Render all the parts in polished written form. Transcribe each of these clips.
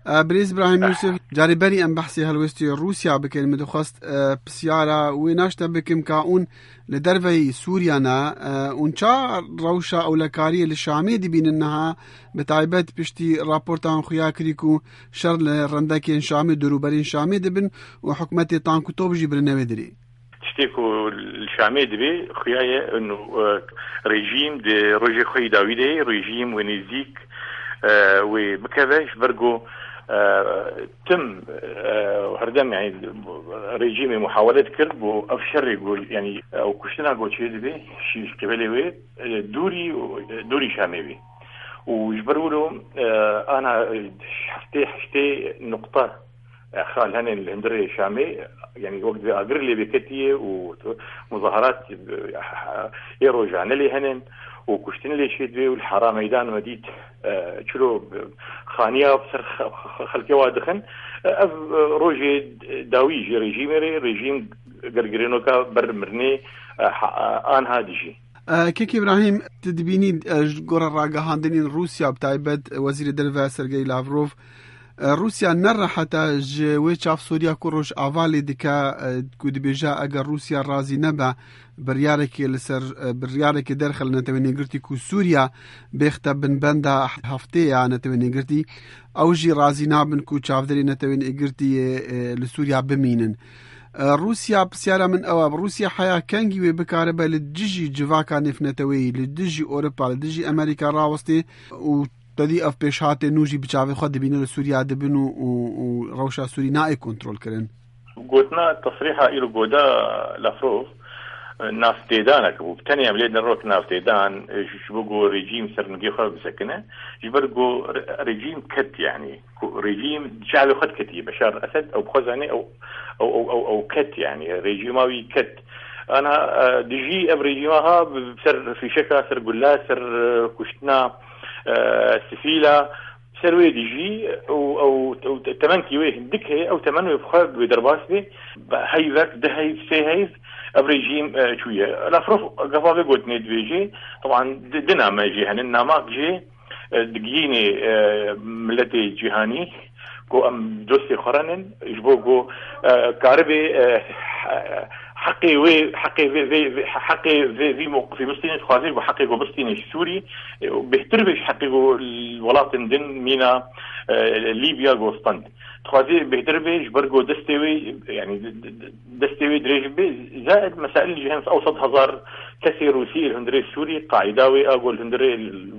بريز إبراهيم يوسف جاري بري أم بحثي هلوستي روسيا بكين مدخست بسيارة وناشتا بكم كاون لدرفي سوريانا ونشا روشا أو لكارية للشامي دي بين إنها بتعيبات بشتي رابورتان خيا كريكو شر لرندكين شامي دروبرين شامي دبن وحكمتي طانكو توبجي برنويدري تشتكو الشامي دبي خيايا إنه ريجيم دي روجي خوي داويدي ريجيم ونزيك وبكذا برجو تم هردم يعني ريجيم محاولة كرب وأفشر يقول يعني أو كشتنا قول شيء دبي شيء قبلي وي دوري شامي بي ويجبروا له أنا حفتي نقطة خال هن الهندري شامي يعني وقت أقر لي بكتية ومظاهرات يروجعنا لي هنن وكشتين لي شيء دبي والحرام ميدان مديد شلو خانية بسر خلقي وادخن روجي داويجي ريجيم قرقرينوكا برمرني آن هادجي كيكي إبراهيم تدبيني قرر راقهاندنين روسيا بتاعبد وزير الدفاع سيرجي لافروف روسيا نرى حتى جوي شاف سوريا كروش أفالي دكا كود بيجا أجر روسيا رازي نبع بريارك لسر بريارك داخل نتويني قرتي كو سوريا بيختب بن بندا هفتية نتويني قرتي أو جي رازي نابن كو شاف دري نتويني قرتي لسوريا بمينن روسيا بسيارة من أواب روسيا حياة كانجي بكاربة للدجي جواكا نفنتوي للدجي أوروبا للدجي أمريكا راوستي تدي اف پیشات نوجي بچاوي خو دبينه لسوريا دبنو وروشا سوري ناي كنترول كرن قلتنا تصريحه الى قودا لافروف نافتيدانك وبتاني عملية نروك نافتيدان شبقوا ريجيم سرنجي خو بسكنه يبرقوا ريجيم كت يعني ريجيم شعبي خد كتي بشار اسد او بخزاني او كت يعني ريجيماوي كت انا دجي اب ريجيمها بسر في شكا سر قلا سر كشتنا سفيلة سروي دي جي او تمن كيويه ديك هي او تمن يفخر بدرباس بي هيفك ده هي سي هيف ابريجيم شويه الافروف قفا قلت نيد بيجي طبعا دنا ما يجي هن ما جي دقيني ملتي جهاني كو ام دوسي خرنن يجبو كاربي حقي في فلسطين خازي وحقي فلسطين السوري بيحتربش حقي الولاطن دين مينا ليبيا وستند خازي بيحتربش برجو دستوي يعني دستوي دريج زائد مسائل الجهنم اوسط هزار كثير روسي الهندري السوري قاعداوي اقول الهندري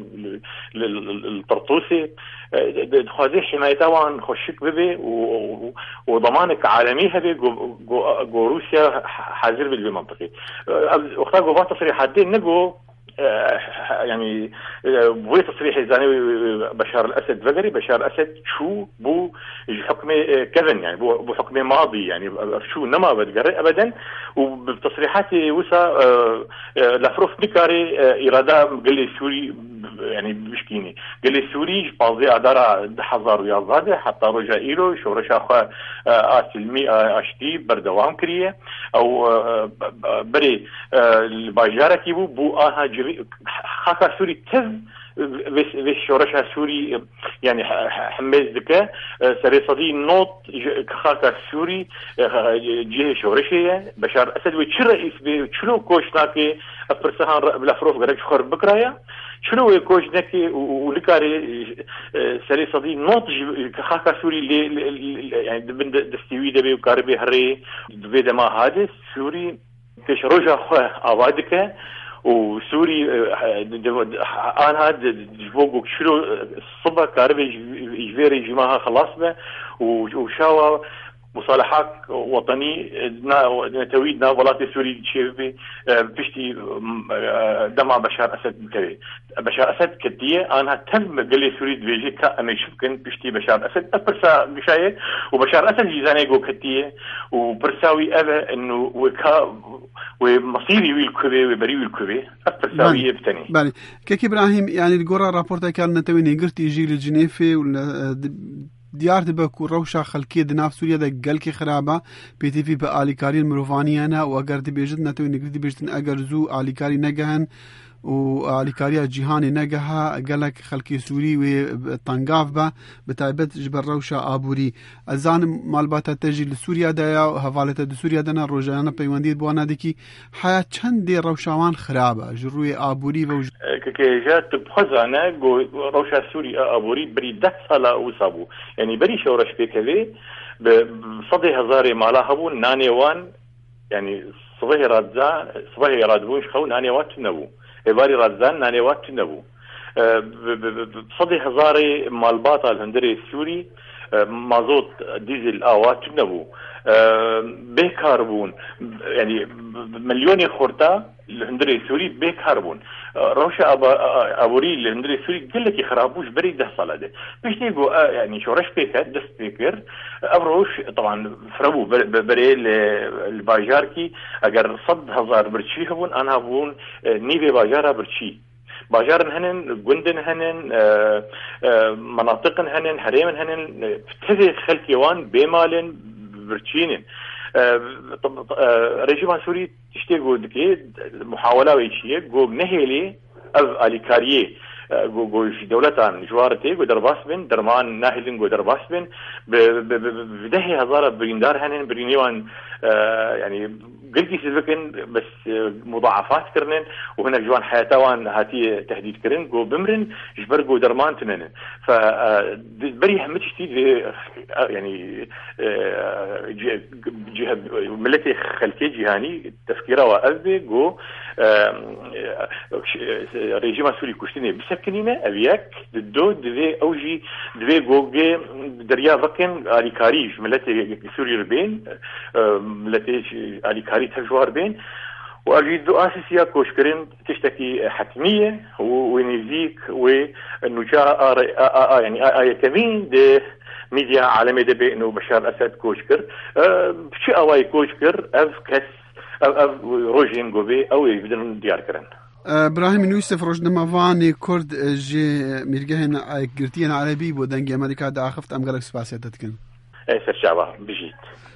الطرطوسي خازي حماية طبعا خشك ببي وضمانك عالمي هبي جو روسيا حاضر بالمنطقي وقتها جو بعض تصريحاتين نجو يعني بوي تصريح زاني بشار الأسد فقري بشار الأسد شو بو حكم كذن يعني بو حكم ماضي يعني شو نما بتقرأ أبدا وبتصريحات وسا لافروف نكاري إرادة قال لي سوري يعني بشكيني قال لي سوري بعضي أدارة حزار ويازاده حتى رجع إيلو شورش أخوة سلمي أشتي بردوام كريه أو بري الباجارة كيبو بو آها خاكا سوري تز في شورشها سوري يعني حماز ذكاء سري صدي نوت خاكا سوري جهة شورشية بشار أسد وشرئيس بشلو كوشناكي أفرسهان بالأفروف غرق شخر بكرايا شلو كوشناكي ولكاري سري صدي نوت خاكا سوري يعني دستيوي دبي وكاربي هري دبي دما هادس سوري كش رجع أوادك وسوري أنا هاد جوجو شلو الصبح كاربي يجبري جماعة خلاص به وشاوا مصالحات وطني نتويدنا ولاتي سوري شيبي بشتي دمع بشار أسد كذي بشار أسد كدية أنا تم قال لي سوري بيجي كأمي شوفكن بشتي بشار أسد أبرسا بشاية وبشار أسد جزاني جو كدية وبرساوي أبا إنه ومصيري ويلكوبي وبري ويلكوبي أبرساوي بتاني. بالي كيك إبراهيم يعني الجورا رابورتا كان نتويني قرتي يجي لجنيفي ديار دبكو روشا خلقية دناف سوريا دا قلقي خرابة بي تي في بآليكاري المروفاني هنا وأقر دي بيجدنا توي نقر دي بيجدن أقر زو آليكاري نقهن وعليكاريا جيهاني نجها قالك خلقي سوري وطنقاف با بتايبت جبر روشا آبوري الزان مالباتا تجي لسوريا دايا وهفالتا دو سوريا دانا روجانا بيوانديد بوانا ديكي حياة چند روشاوان خرابة جروي آبوري ووج كي جات بخزانة روشا سوري آبوري بري 10 سالا وصابو يعني بري شورش بيكذي بصدي هزاري مالا هبون نانيوان يعني صباحي رادبون شخو نانيوات تنبو إباري رادزان نانيوات تنبو بصدي هزاري مالباطا الهندري السوري مازوت ديزل آوات تنبو بكاربون يعني مليون خورتا الهندري السوري بكاربون روشا أبوري الهندري السوري قلت يخرابوش بري 10 صلاة ده بيش تيجو يعني شو رش بيكات دست بيكر أبروش طبعا فربو بري الباجاركي أجر صد هزار برشي هبون أنا هبون نيفي باجارة برشي باجارن هنن جندن هنن مناطقن هنن حريمن هنن تهذي خلكيوان بمالن برشينن رژیم سوری تشتی گود که محاوله ویشیه گو نهیلی از آلیکاریه گوش دولتان جوارتی گو درباس بین درمان نهیلن گو درباس بین بده هزار بریندار هنن برینیوان يعني قلتي سيفكن بس مضاعفات كرنن وهنا جوان حياتوان هاتي تهديد كرن جو بمرن جبرجو درمان تنن فبري همتشتي يعني جهه ملتي خلكي جهاني تفكيره وأذبي جو ريجيم سوري كشتيني بسكنينه أبيك دو دي أوجي دي جوجي دريا فكن عليكاريج ملتي سوري ربين ملتي عليكاري تجوار بين وأريد أساسية كوشكرين تشتكي حتمية ونزيك والنجاة يعني كمين دي ميديا عالمية دي بأنه بشار أسد كوشكر شي أواي كوشكر أف كس أف روجين قوبي أو يبدن ديار كرن ابراهيم يوسف روجنمافاني كرد جي ميرجهن قرتين عربي بودنجي أمريكا دا أخفت أم قالك سباسية تتكن أي سر شعبا بجيت